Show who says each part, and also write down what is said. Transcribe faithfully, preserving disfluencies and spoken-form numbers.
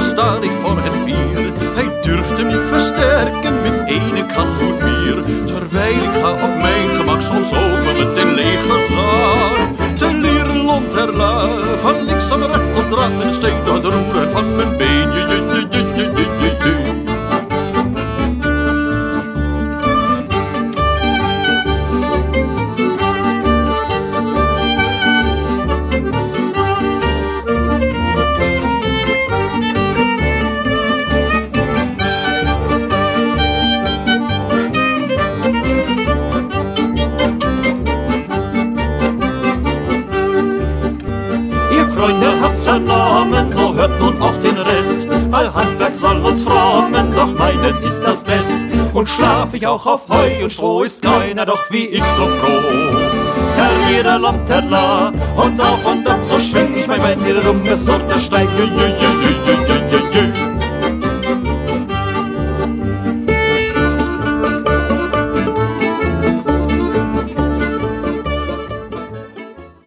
Speaker 1: sta ik voor het vier. Hij durft hem niet versterken met ene kan goed bier. Terwijl ik ga op mijn gemak soms over met een lege zaak. Te leren lonterla, van links naar rechts op draad en steek door de roeren van mijn been. Je, je, je, je, je, je, je, je.
Speaker 2: Freunde, habt vernommen, so hört nun auch den Rest. All Handwerk soll uns frommen, doch meines ist das Best. Und schlaf ich auch auf Heu und Stroh, ist keiner doch wie ich so froh. Terriere, Lomterla, und auf und ab, so schwing ich mein Bein, ihre dumme Sorte steigt. Jö, jö, jö, jö, jö, jö, jö.